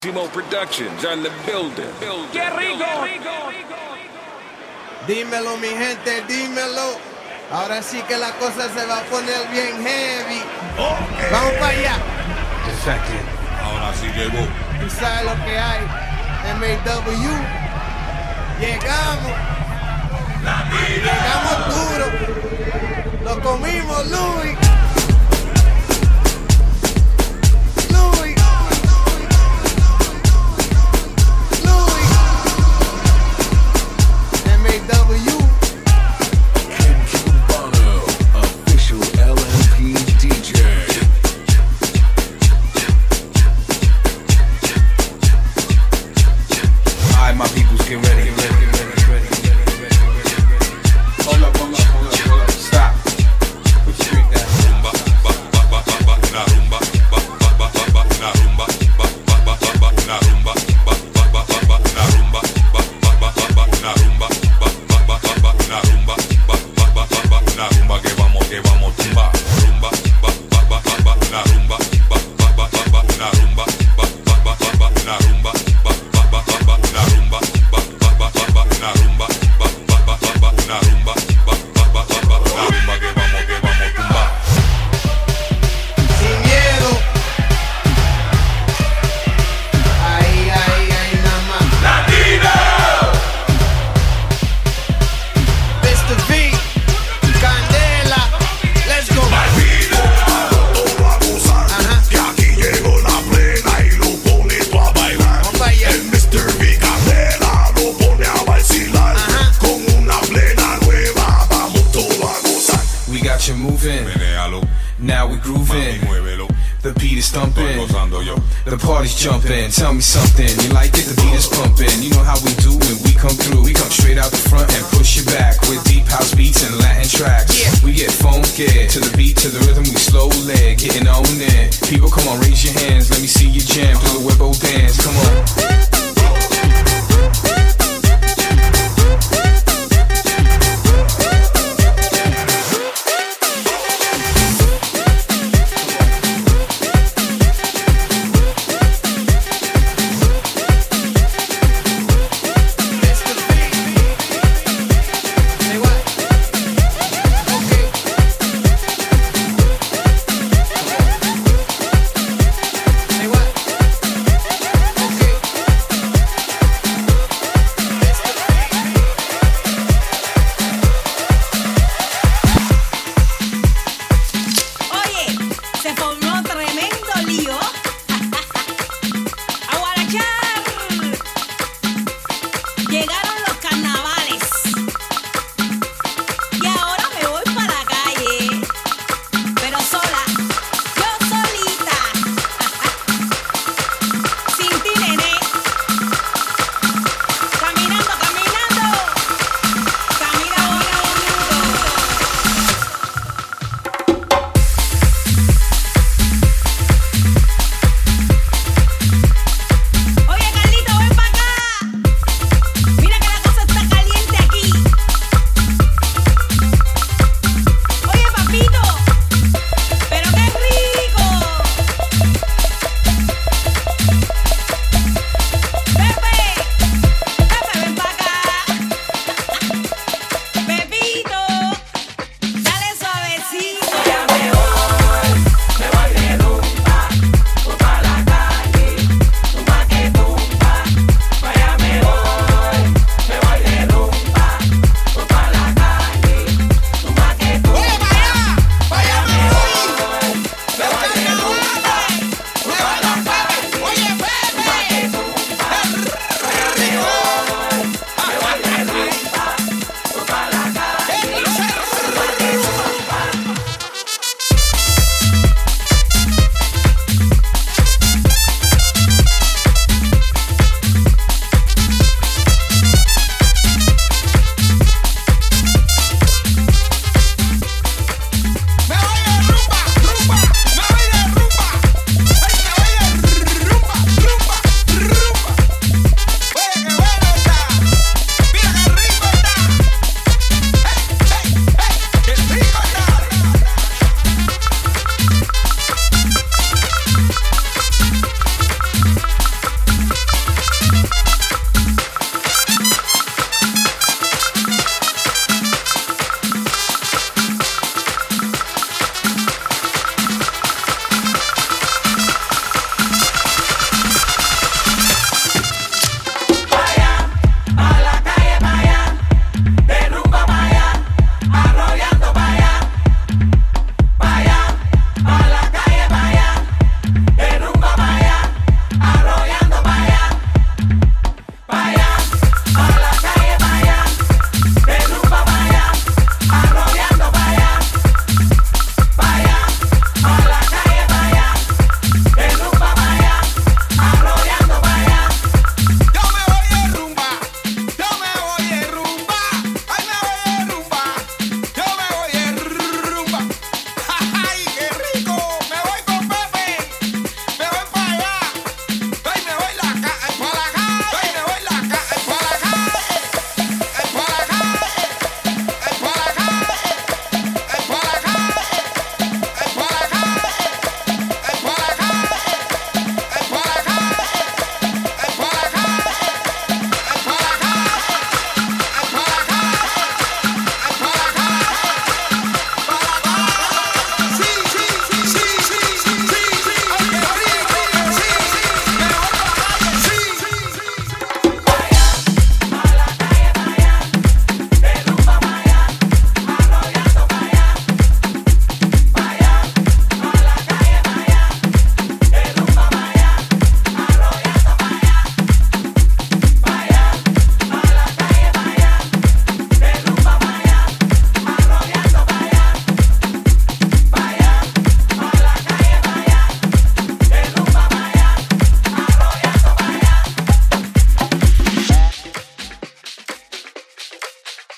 Timo Productions on the building. ¡Qué rico! Dímelo, mi gente, dímelo. Ahora sí que la cosa se va a poner bien heavy. Okay. Vamos para allá. Ahora sí llegó. Tú sabes lo que hay. MAW. Llegamos. Llegamos duro. Lo comimos, Luis. Now we grooving, the beat is thumping, the party's jumping. Tell me something, you like it? The beat is pumping. You know how we do when we come through. We come straight out the front and push it back with deep house beats and Latin tracks. We get funky to the beat, to the rhythm. We slowly getting on it. People, come on, raise your hands. Let me see you jam. Do the Webbo dance. Come on.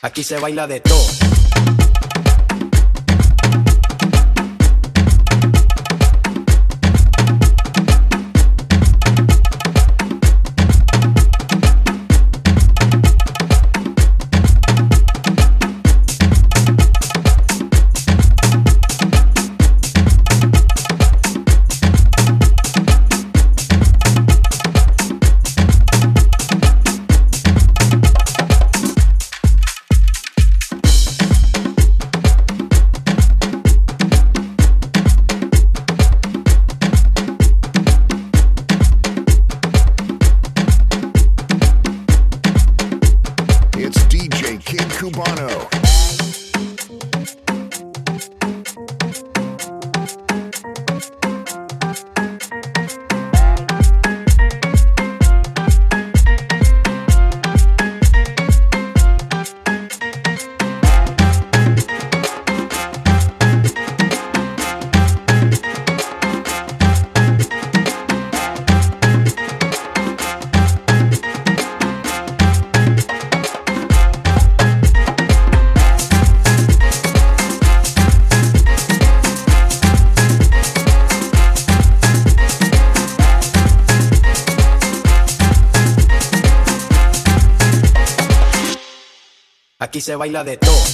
Aquí se baila de todo. Aquí se baila de todo.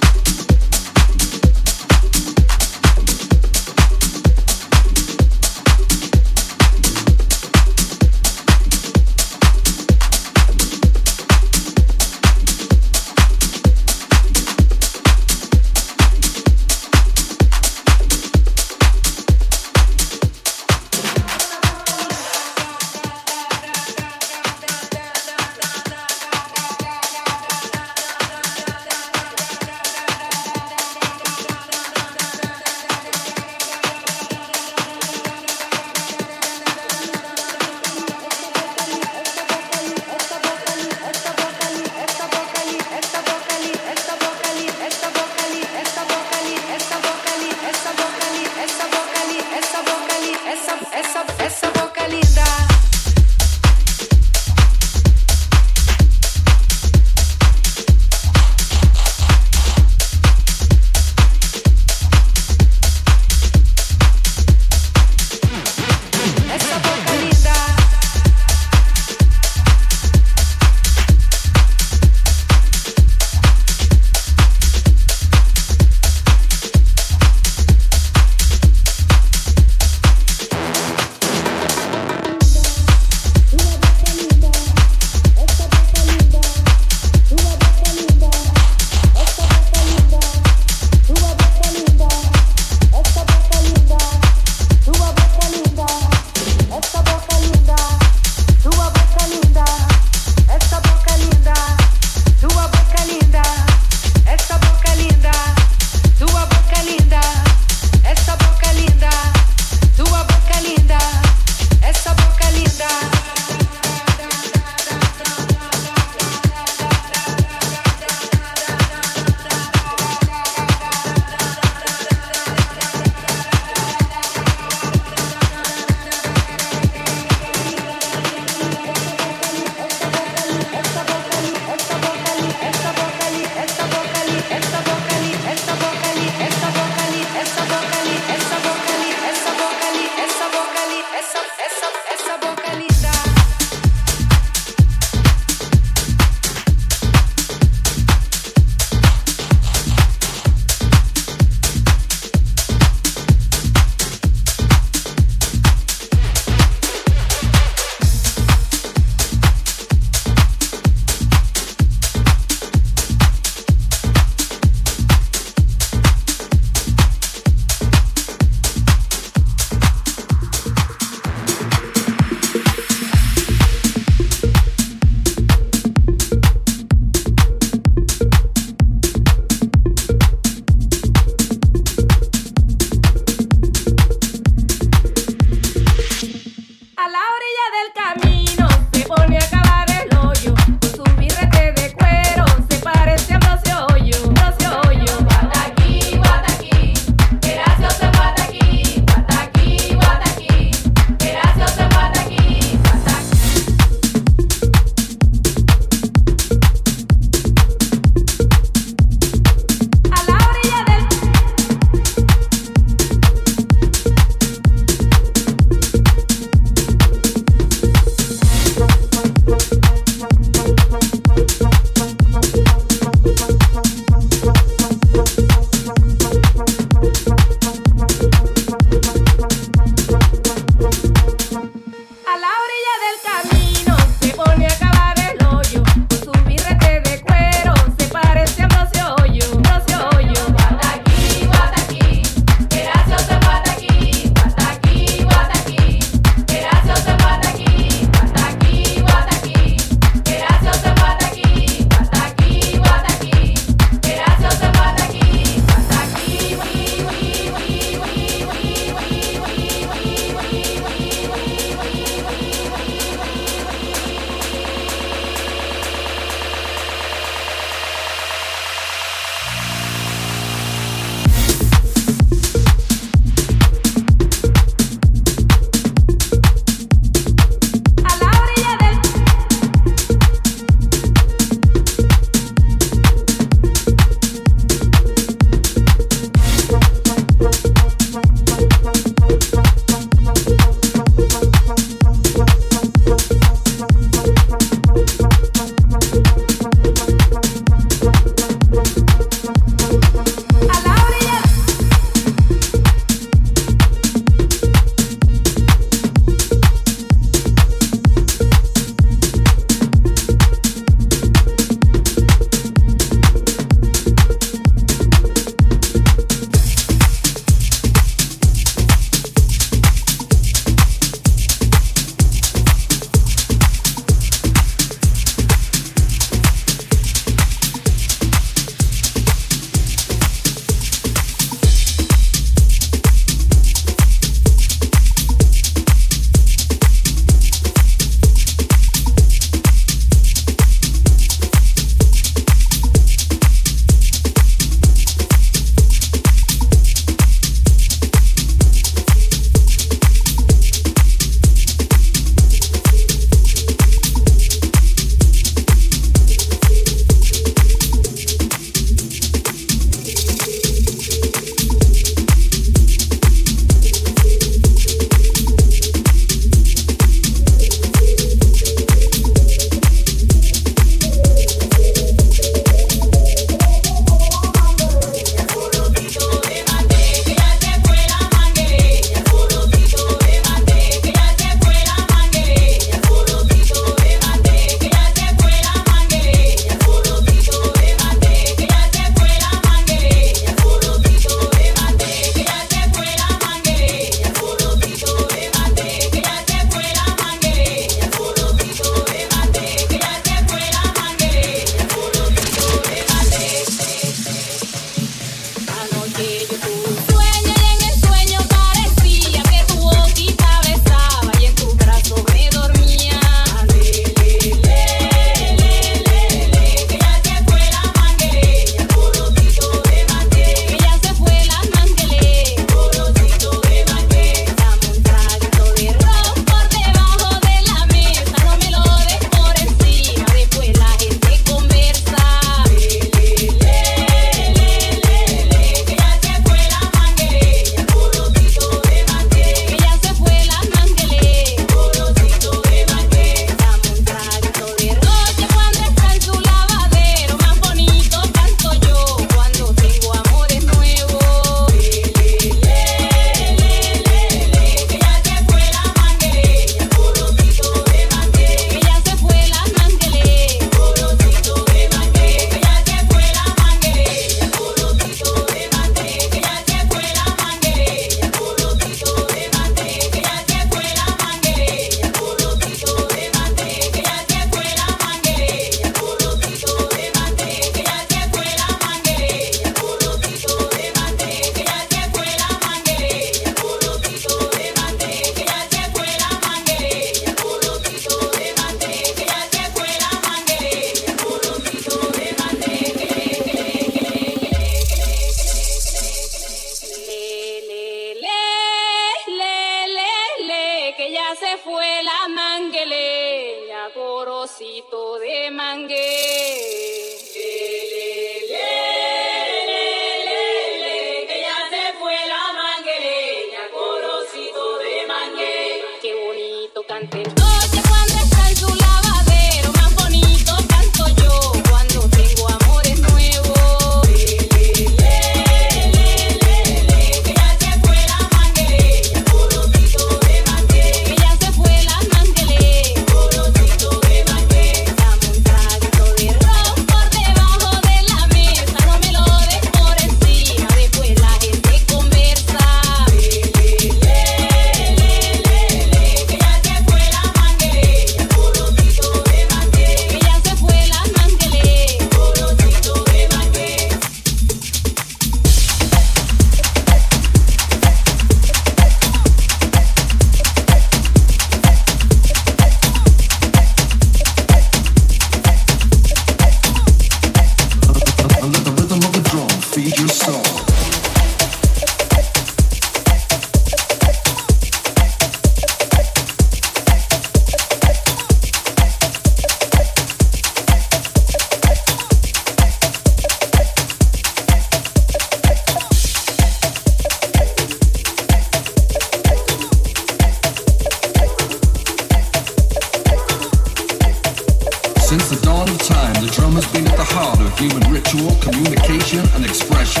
human ritual, communication, and expression.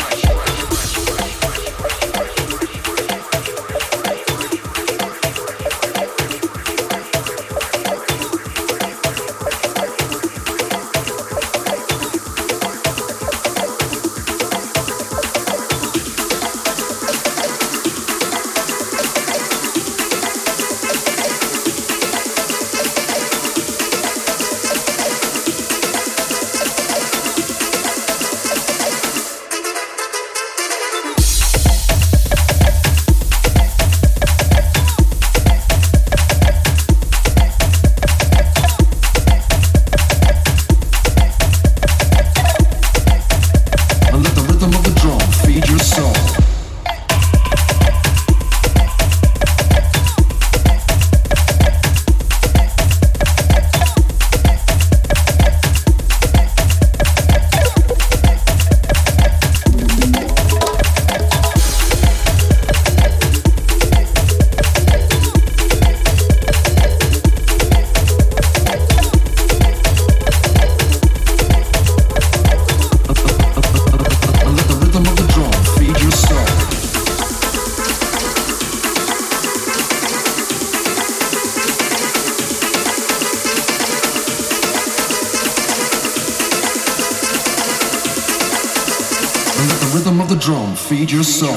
Feed your soul.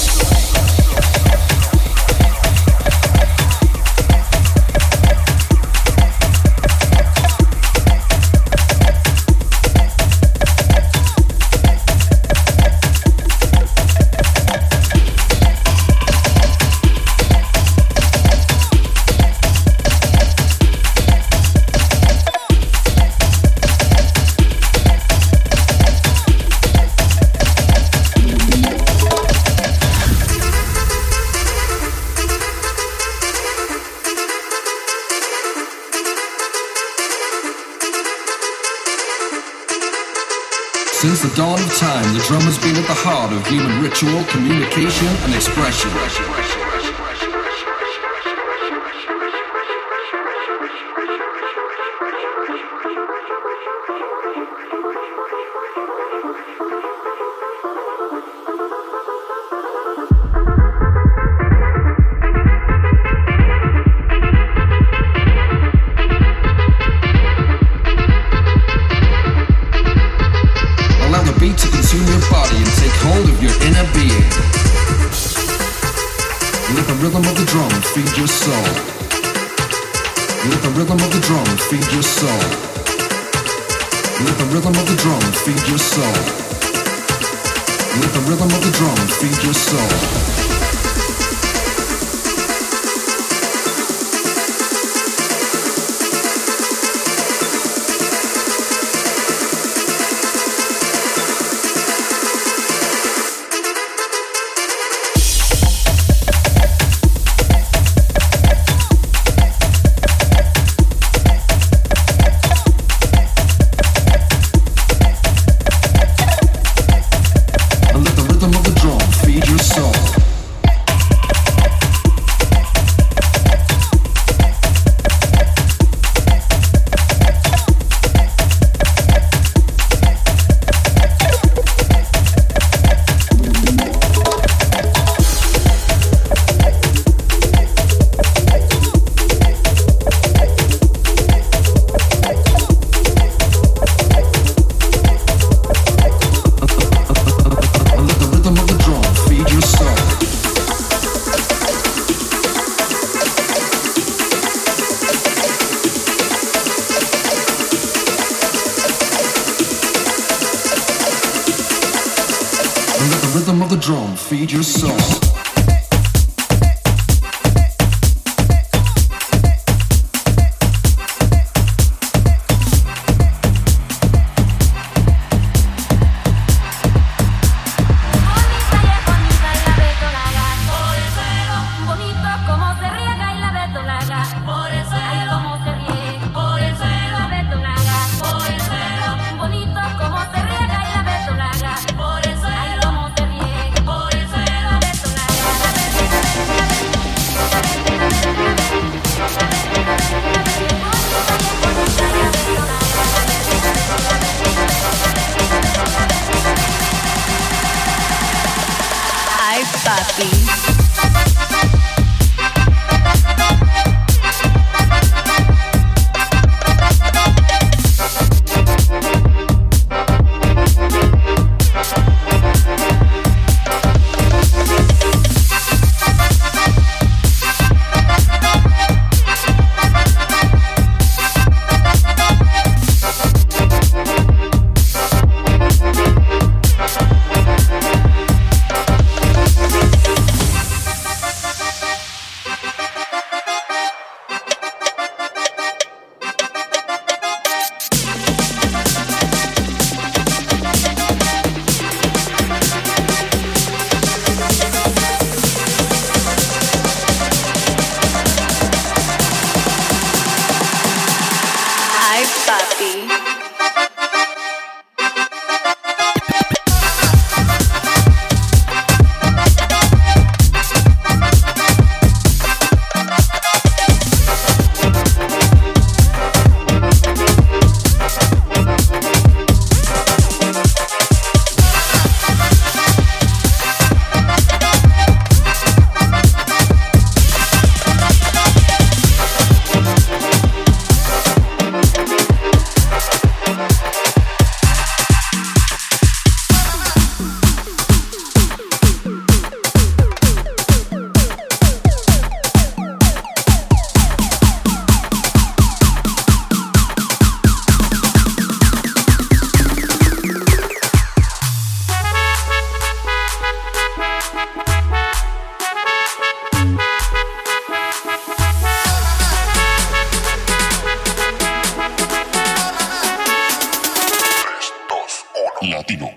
Since the dawn of time, the drum has been at the heart of human ritual, communication, and expression. Feed your soul. Let the rhythm of the drum feed your soul. Let the rhythm of the drum feed your soul. Let the rhythm of the drum feed your soul. Feed your soul. Por el suelo, bonito como se riega y la verdolaga. papi. Latino.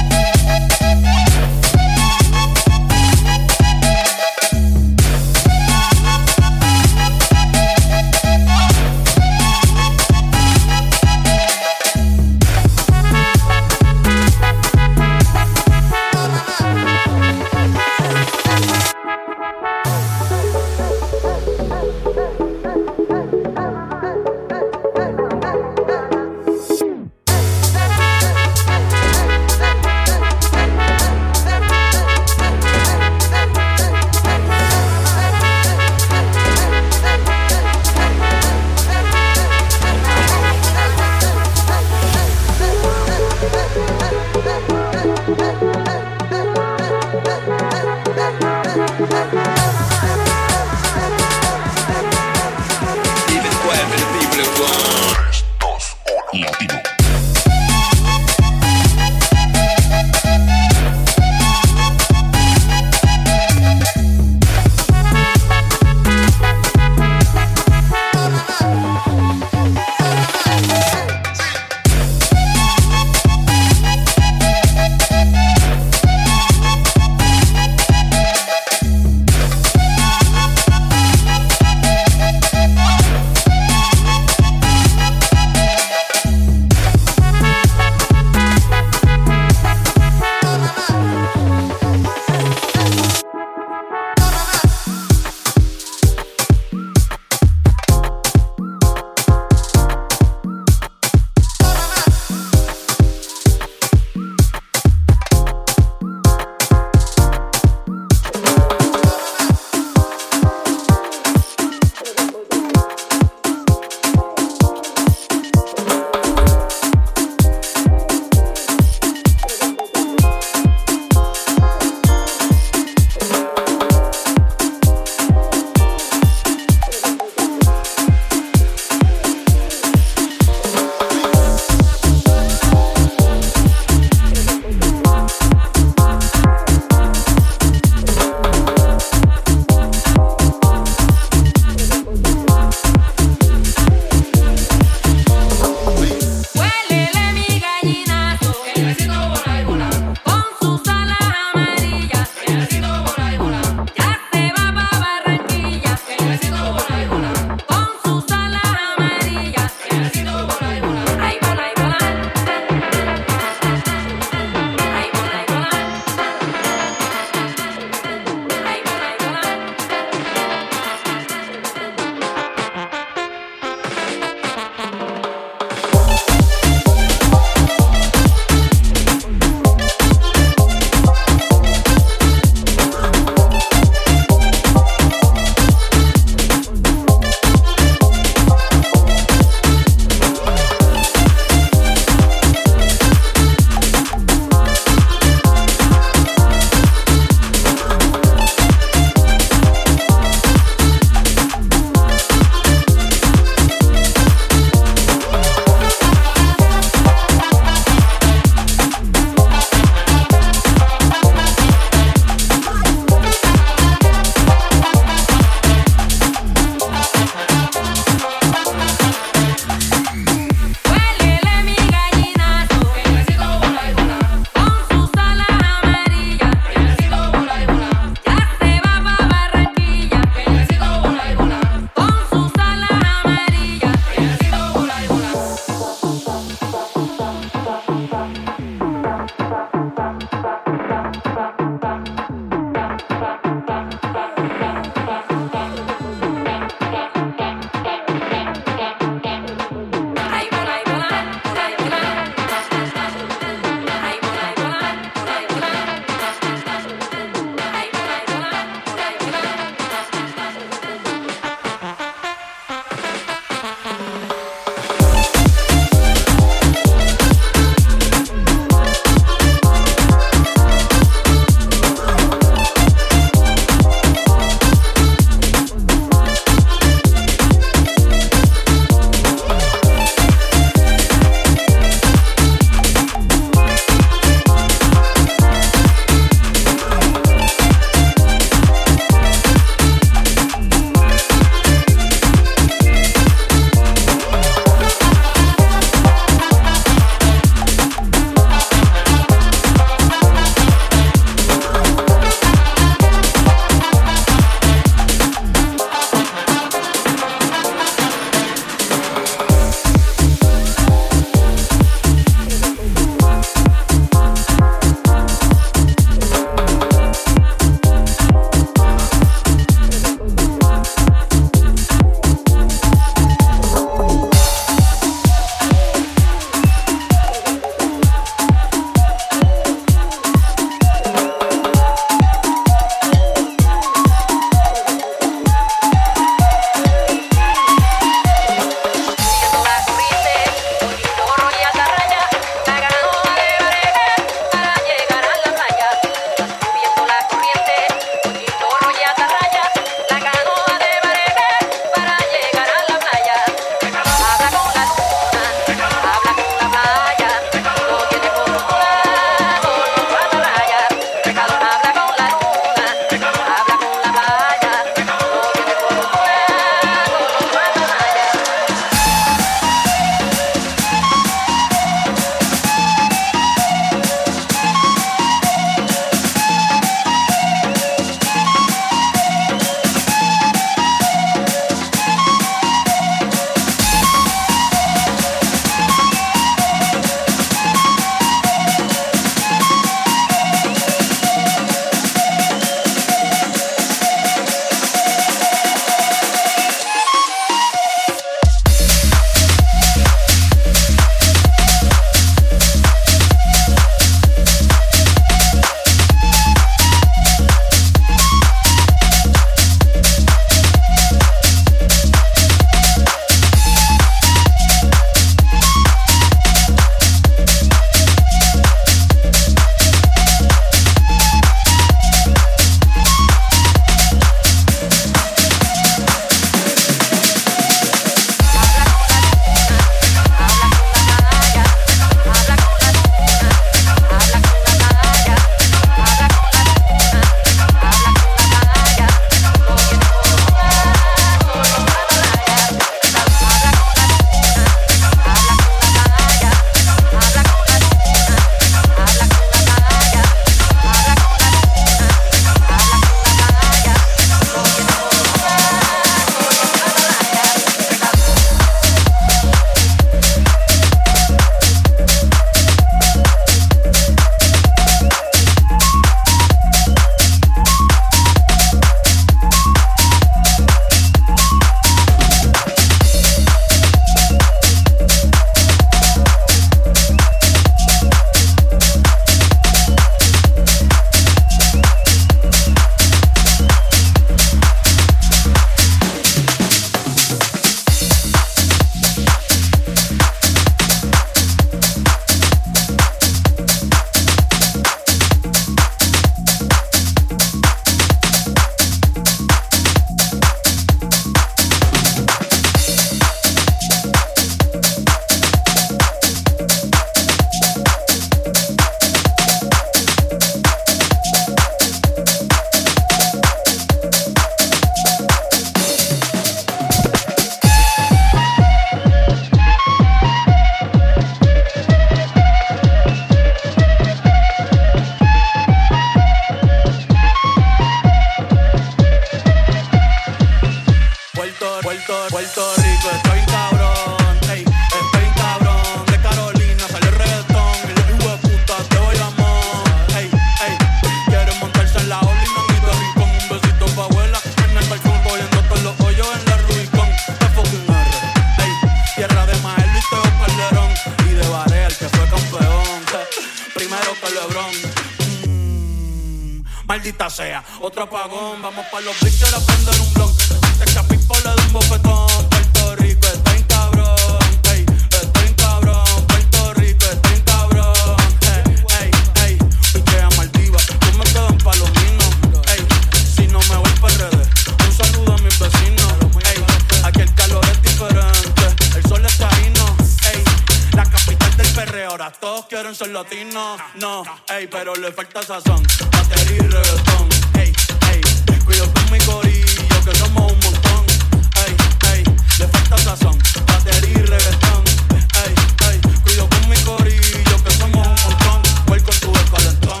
maldita sea. Otro apagón, vamos pa' los bichos a prender un blon. Antes que a Pipo le dé un bofetón. Puerto Rico está en cabrón, ey, está en cabrón. Puerto Rico está en cabrón, ey, ey, pichea Maldivas, yo me quedo en Palomino, ey, si no me voy pa' redes, un saludo a mis vecinos, ey, aquí el calor es diferente, el sol está hino, ey, la capital del perreo, ahora todos quieren ser latinos, no, ey, pero le falta sazón, batería y reggaetón, ey, ey, cuido con mi corillo que somos un montón, ey, ey, le falta sazón, batería y reggaetón, ey, ey, cuido con mi corillo que somos un montón, voy con tu calentón.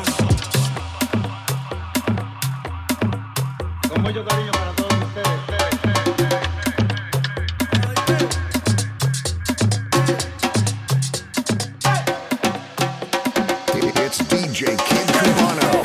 Con mucho cariño para todos ustedes. It's DJ Kid Cubano.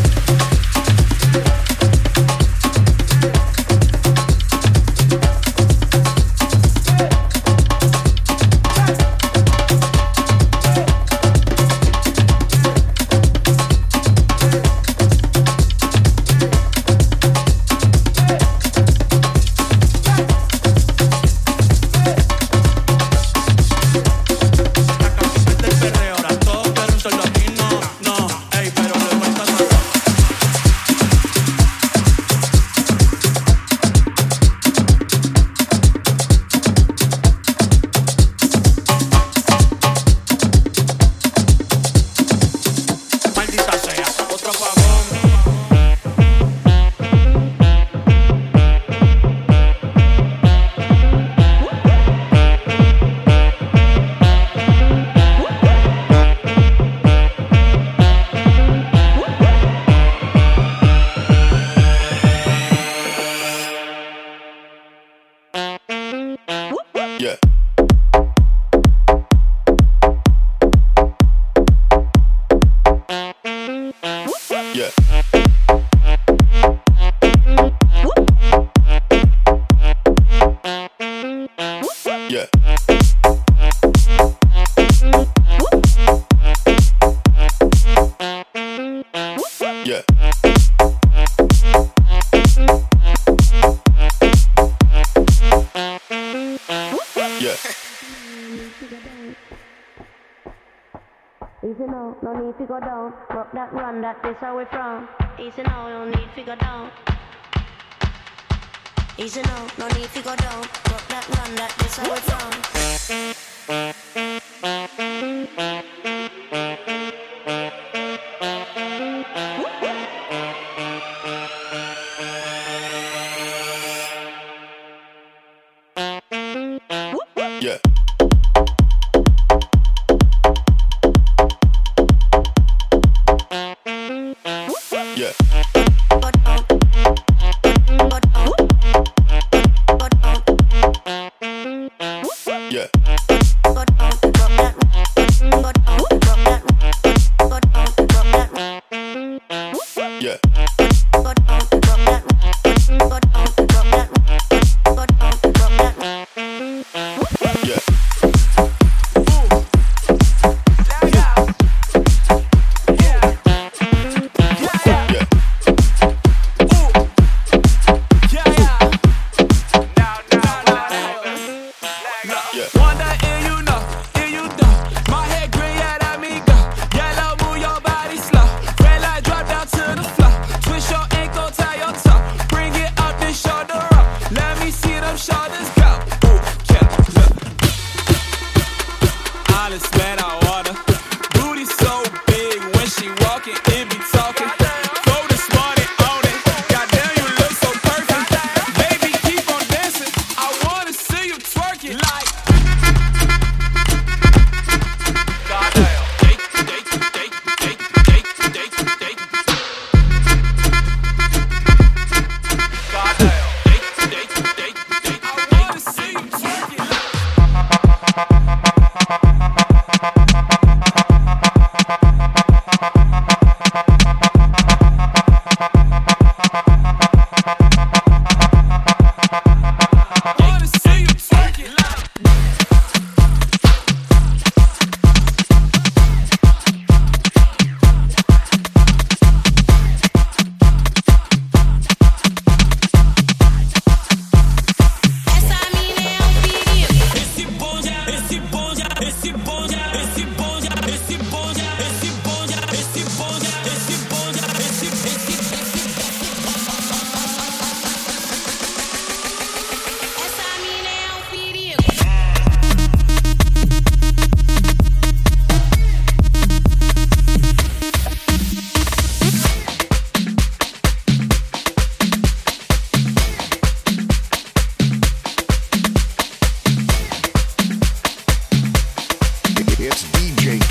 Yeah. Yeah. Yeah. Yeah. Yeah. Easy now, no need to go down. Rock that run, that this how we from. Easy now, no need to go down. Easy now, no need to go down. Rock that run, that this how we from. Yeah. Yeah. Yeah.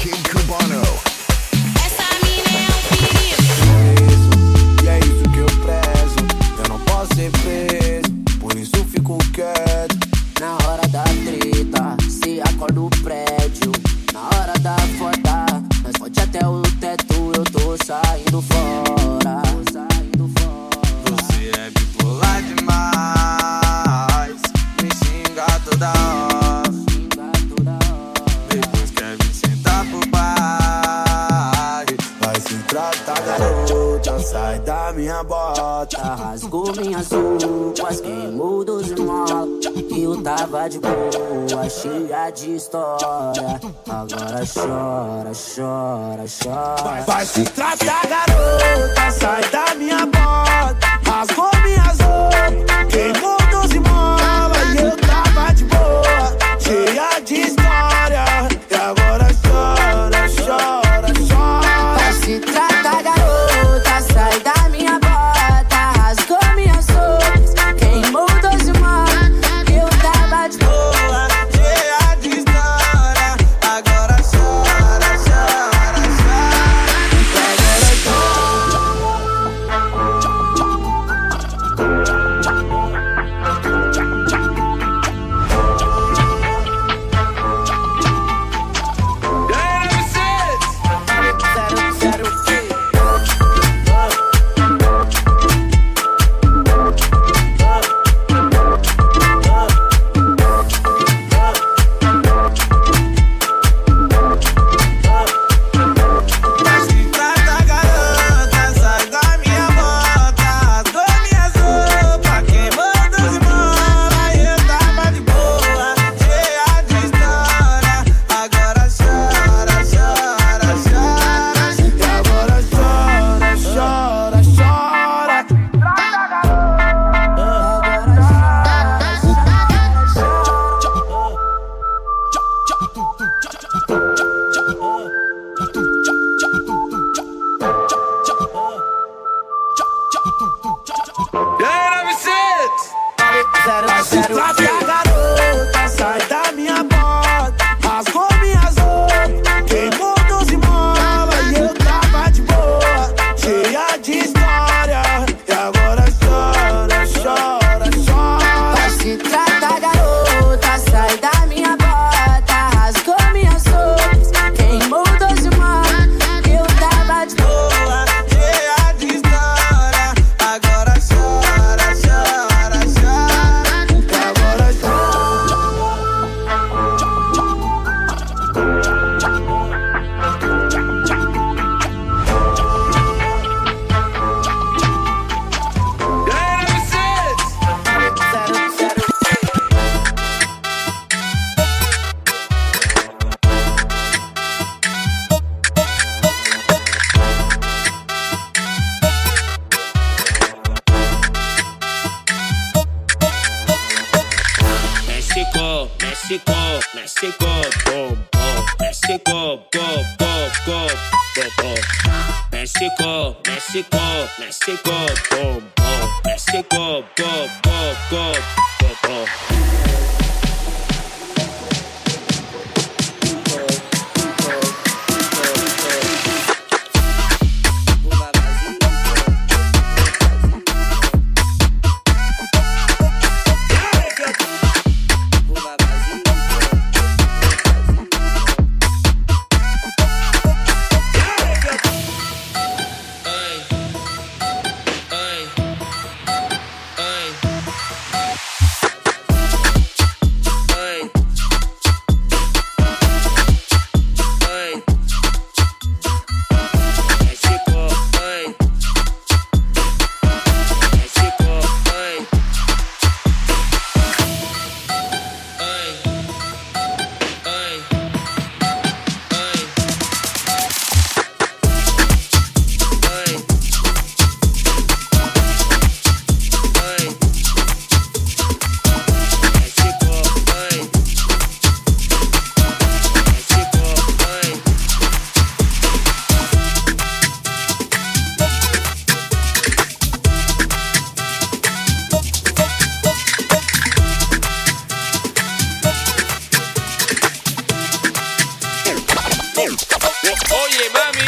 Kid Cubano. Essa mina é um perigo. E é isso que eu prezo. Eu não posso ser preso, por isso fico quieto. Na hora da treta, se acorda o prédio. Na hora da foda, nós pode até o teto. Eu tô saindo fora. Você é bipolar demais, me xinga toda hora. Depois quer me sentar por baixo. Vai se tratar, garota, sai da minha bota. Rasgou minhas roupas, queimou dos mola. Eu tava de boa, cheia de história. Agora chora, chora, chora. Vai se tratar, garota, sai da minha bota. Rasgou minhas roupas, queimou dos mola. E eu tava de boa, cheia de história. E agora chora, chora, chora. Vai se tratar, garota, sai da minha bota. Rasgou minhas roupas, queimou dos mola. Eu tava de boa, cheia de história. Agora chora, chora, Oye, mami.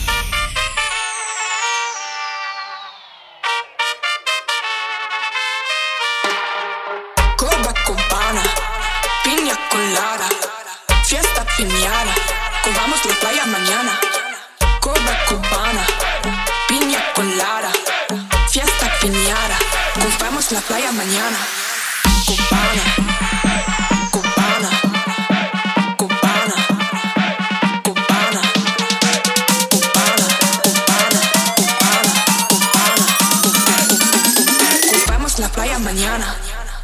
Coba cubana, piña colada, fiesta piñada, comamos la playa mañana. Coba cubana, piña colada, fiesta piñada, comamos la playa mañana. Cubana, cubana, cubana, cubana, cubana, cubana, cubana, cubana, comamos la playa mañana.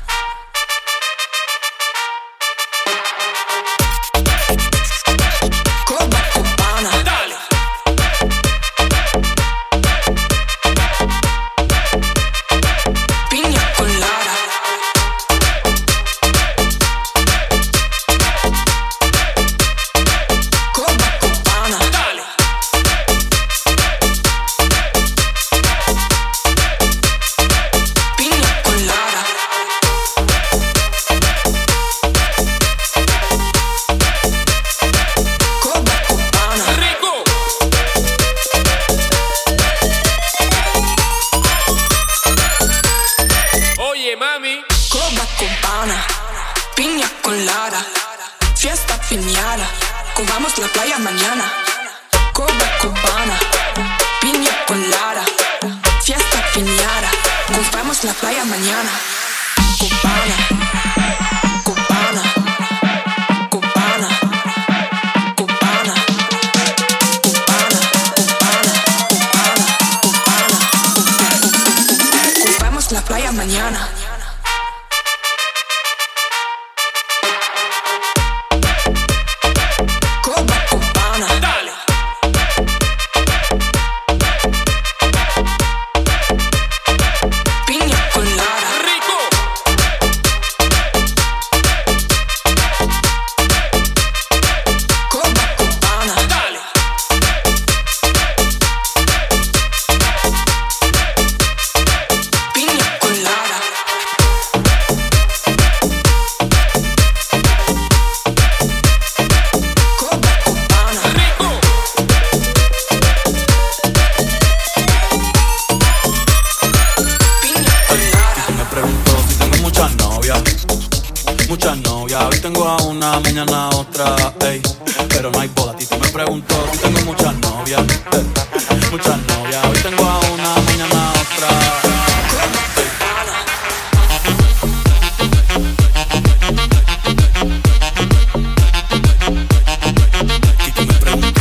Comamos la playa mañana. Coba cubana, piña colada, fiesta piñada, comamos la playa mañana. Cubana, cubana, cubana, cubana, cubana, cubana, cubana, cubana, comamos la playa mañana. Hoy tengo a una, mañana a otra, ey. Pero no hay boda, Titi me preguntó si tengo muchas novias, muchas novias. Hoy tengo a una, mañana a otra. Titi me preguntó,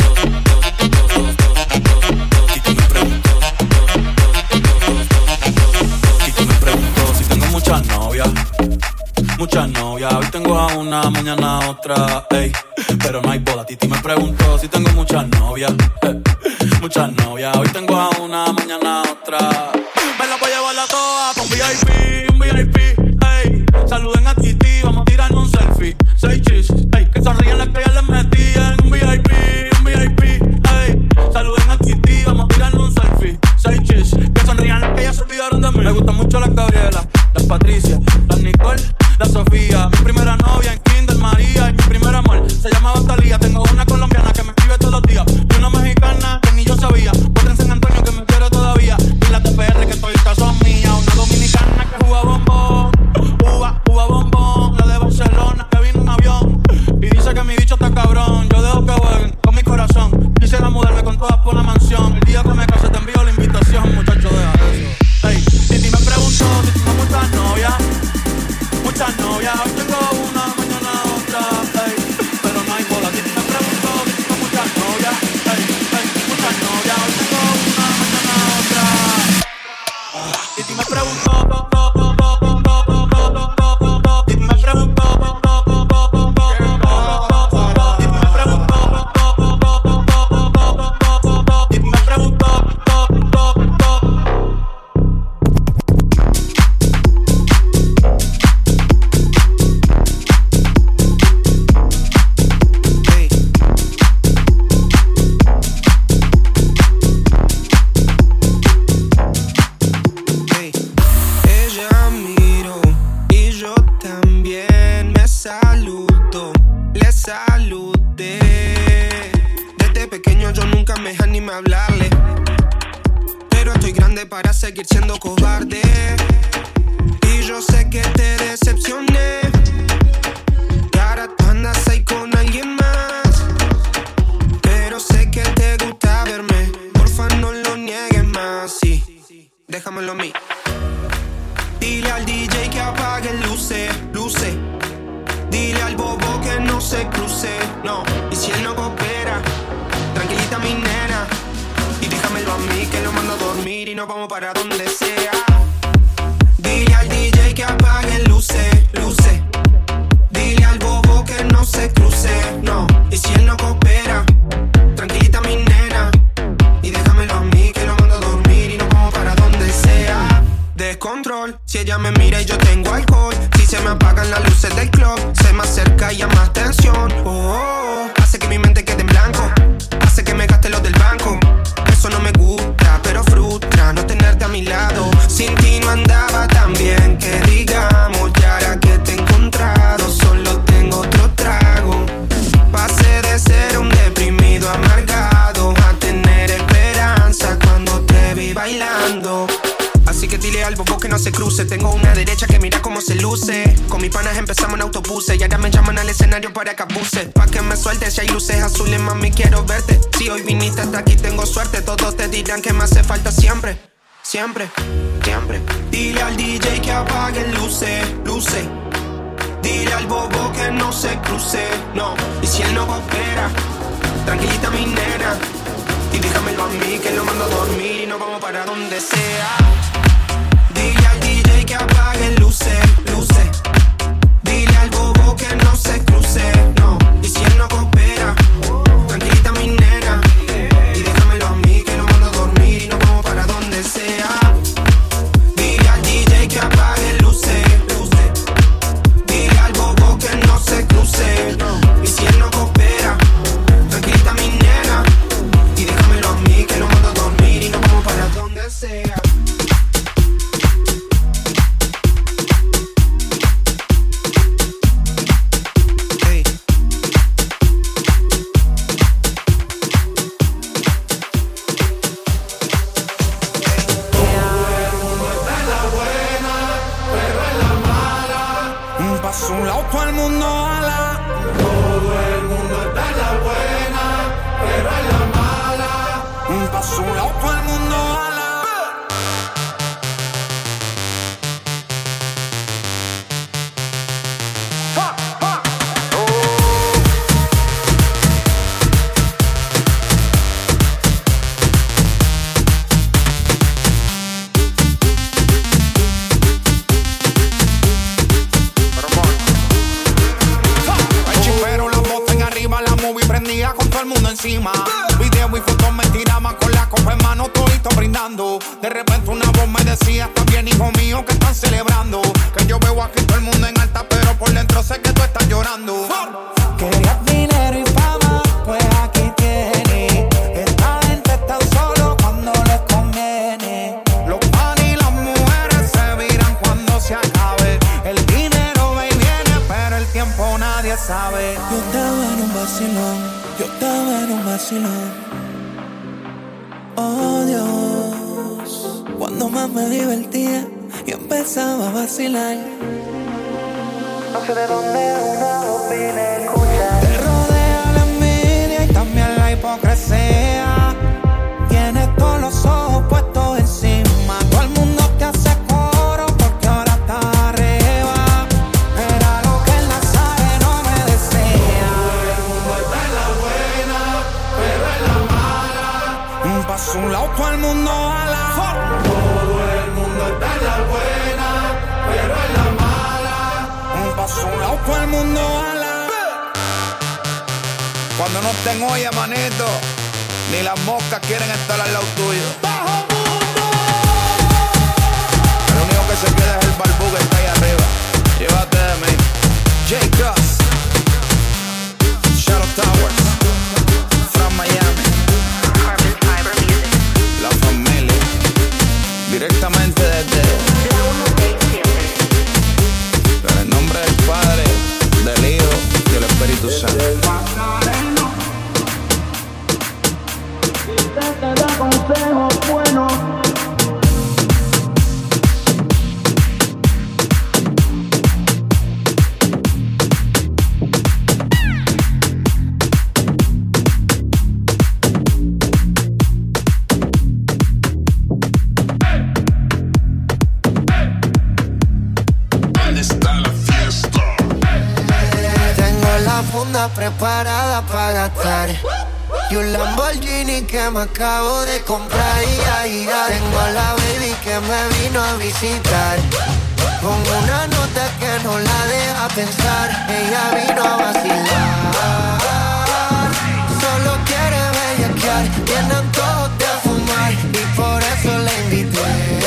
si tengo muchas novias. Muchas novias, hoy tengo a una, mañana a otra, ey. Pero no hay boda, Titi me preguntó si tengo muchas novias, muchas novias, hoy tengo a una, mañana a otra. Me la voy a llevar a todas pa' un VIP, ey. Saluden a Titi, vamos a tirarnos un selfie. 6 chis, ey. Que sonríen las que ya les metí en un VIP, ey. Saluden a Titi, vamos a tirarnos un selfie. 6 chis, que sonrían las que ya se olvidaron de mí. Me gustan mucho las Gabriela, las Patricia, las Nicole, la Sofía, mi primera novia en Kinder María y mi primer amor se llamaba Talía. Tengo una colombiana que me escribe todos los días y una mexicana que ni yo sabía. Otra en San Antonio que me quiere todavía y la TPR que estoy en casa mía. Una dominicana que jugó mejor ni me hablarle. Pero estoy grande para seguir siendo cobarde. Y yo sé que te decepcioné. Y ahora tú andas ahí con alguien más. Pero sé que te gusta verme. Porfa, no lo niegues más, sí. Déjamelo a mí. Dile al DJ que apague luces, luces. Dile al bobo que no se cruce, no. Y si él no coopera, tranquilita mi nena. Y déjamelo a mí que lo mando a dormir y nos vamos para donde sea. Dile al DJ que apague luces, luces. Dile al bobo que no se cruce, no. Y si él no coopera, tranquilita mi nena. Y déjamelo a mí que lo mando a dormir y nos vamos para donde sea. Descontrol, si ella me mira y yo tengo alcohol. Si se me apagan las luces del club, se me acerca y llama atención. Hace que mi mente quede en blanco. Hace que me gaste lo del banco. Eso no me gusta, pero frustra no tenerte a mi lado. Sin ti no andaba tan bien que digamos. Y ahora que te he encontrado, solo tengo otro trago. Pasé de ser un deprimido amargado a tener esperanza cuando te vi bailando. Así que dile al bobo que no se cruce. Tengo una derecha que mira cómo se luce. Con mis panas empezamos en autobuses y ahora me llaman al escenario para que abuse. Pa' que me sueltes si hay luces azules, mami, quiero verte. Si hoy viniste hasta aquí tengo suerte. Todos te dirán que me hace falta siempre. Siempre, siempre. Dile al DJ que apague luces, luces. Dile al bobo que no se cruce, no. Y si él no coopera, tranquilita mi nena. Y déjamelo a mí que lo mando a dormir y nos vamos para donde sea. Dile al DJ que apague luces, luces. Dile al bobo que no se cruce, no. Y si él no coopera, tranquilita mi nena. Y déjamelo a mí que lo mando a dormir y nos vamos para donde sea. Dile al DJ que apague luces, luces. Dile al bobo que no se cruce, no. Y si él no coopera, tranquilita mi nena. Y déjamelo a mí que lo mando a dormir y nos vamos para donde sea. Paso un lado, todo el mundo ala. Todo el mundo está en la buena, pero en la mala. Paso un lado, todo el mundo ala. Con todo el mundo encima, video y fotos me tiraban con la copa en mano, todito brindando. De repente una voz me decía: está bien, hijo mío, que están celebrando. Que yo veo aquí todo el mundo en alta, pero por dentro sé que tú estás llorando. Querías dinero y fama, pues aquí tienes. Esta gente está solo cuando les conviene. Los pan y las mujeres se viran cuando se acabe. El dinero va y viene, pero el tiempo nadie sabe. Yo estaba en un vacilón. Yo estaba en un vacilón. Oh Dios, cuando más me divertía y empezaba a vacilar. No sé de dónde una opina, escucha. Te rodea la envidia y también la hipocresía. Tienes todos los ojos puestos encima. Todo el mundo te hace coro porque ahora estás arriba. Era lo que el Nazareno me desea. Todo el mundo está en la buena, pero en la mala. Paso un lado, todo el mundo ala. Todo el mundo está en la buena, pero en la mala. Paso un lado, todo el mundo ala. Cuando no estén olla, manito, ni las moscas quieren estar al lado tuyo. ¡Bajo mundo! El único que se queda es el barbú que está ahí arriba. Llévate de mí. J-Cross, Shadow Towers, from Miami. Carbon Fiber Music. La familia. Directamente desde en el nombre del Padre, del Hijo y del Espíritu Santo. te da consejos buenos. Preparada para gastar y un Lamborghini que me acabo de comprar. Tengo a la baby que me vino a visitar con una nota que no la deja pensar. Ella vino a vacilar, solo quiere bellaquear, tiene antojos de fumar y por eso la invité.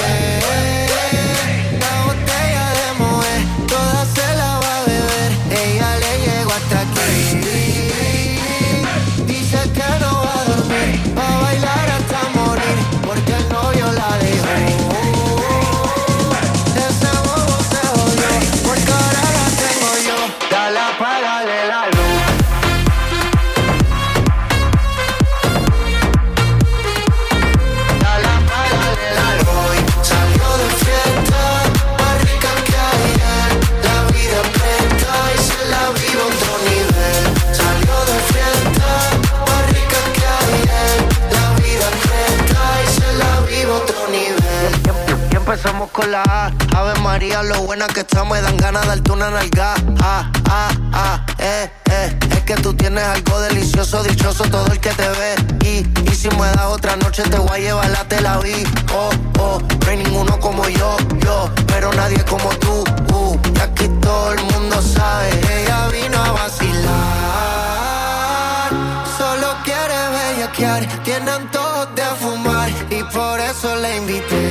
La botella de Moët, toda se la va a beber. Ella le llegó hasta aquí. Dice que no va a dormir, va a bailar hasta morir, porque el novio la dejó. Ese bobo se jodió, porque ahora la tengo yo. Dale, apágale la luz. Dale, apágale la luz. Hoy salió de fiesta, más rica que ayer. La vida presta y se la vive a otro nivel. Salió de fiesta, más rica que ayer. La vida presta y se la vive a otro nivel. Y empezamos con la A. Ave María, lo buena que está, me dan ganas de darte una nalga. Es que tú tienes algo delicioso, dichoso todo el que te ve. Y si me das otra noche te voy a llevar a Tel Aviv. No hay ninguno como yo, pero nadie como tú. Y aquí todo el mundo sabe, ella vino a vacilar. Solo quiere bellaquear, tiene antojos de fumar y por eso la invité.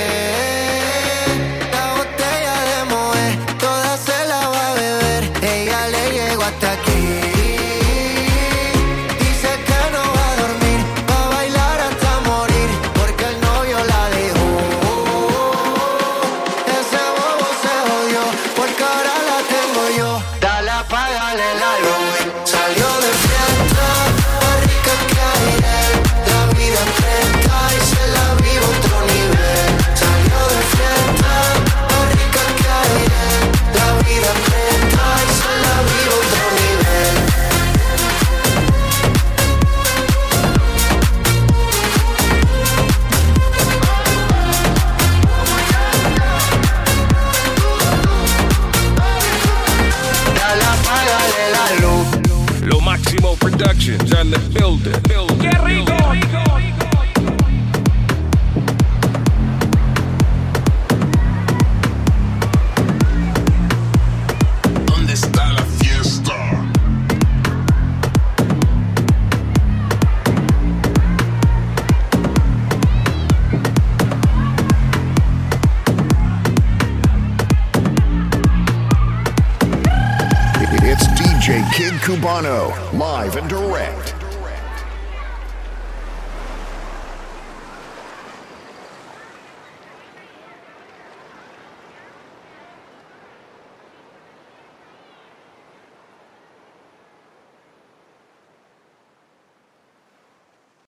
La botella de Moët, toda se la va a beber. Ella le llegó hasta aquí. Dice que no va a dormir, va a bailar hasta morir, porque el novio la dejó. Ese bobo se jodió, porque ahora la tengo yo. Dale, apágale la luz. Salió de fiesta, más rica que ayer. La vida presta y se la vive a otro nivel. Salió de fiesta, más rica que ayer. La vida presta y se la vive a otro nivel. Dale, apágale la luz. Lo Máximo Productions on the building. ¡Qué rico! ¿Dónde está la fiesta? It's DJ Kid Cubano, live and direct.